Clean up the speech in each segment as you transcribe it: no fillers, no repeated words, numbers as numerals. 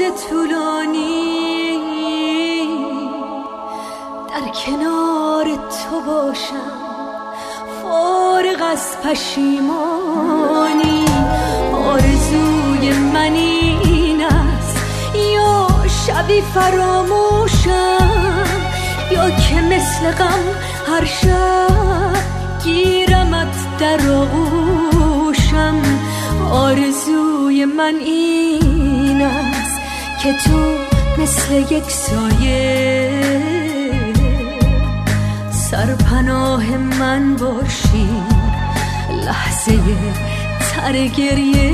طولانی در کنار تو باشم، فارغ از پشیمانی. آرزوی من این است یا شبی فراموشم، یا که مثل غم هر شب گیرمت در آغوشم. آرزوی من این است که تو مثل یک سایه سرپناه من باشی، لحظه تر گریه.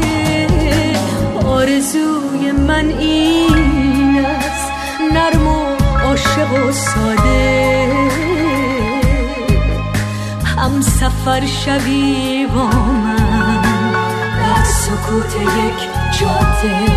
آرزوی من این است نرم و عاشق و ساده، هم سفر شوی با من در سکوت یک جاده.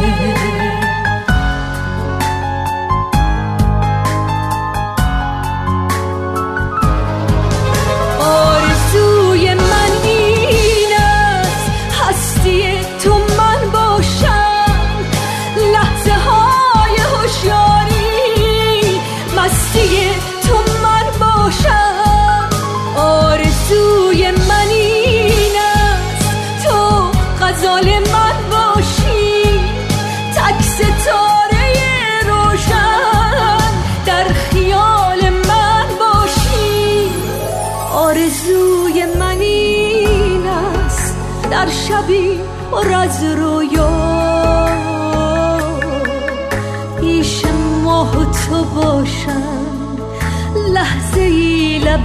آرزوی من این است هستی تو من باشم، لحظه های هوشیاری مستی تو من باشم. آرزوی من این است تو غزال من باشی، تک ستاره روشن در خیال من باشی. آرزوی من این است در شبی پر از رویا پیش ماه تو باشم، لحظه ای لب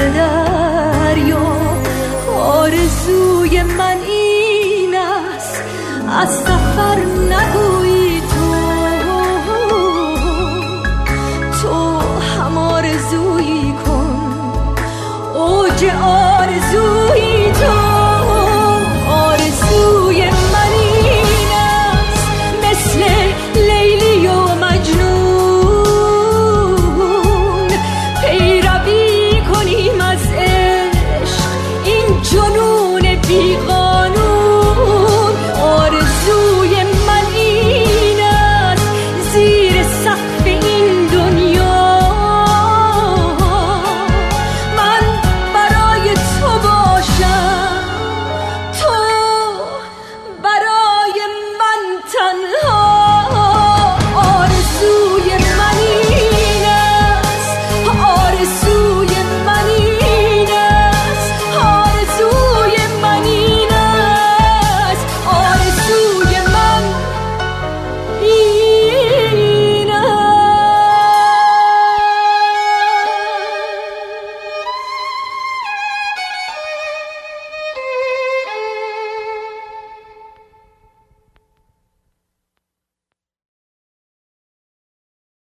دریا. آرزوی من این است از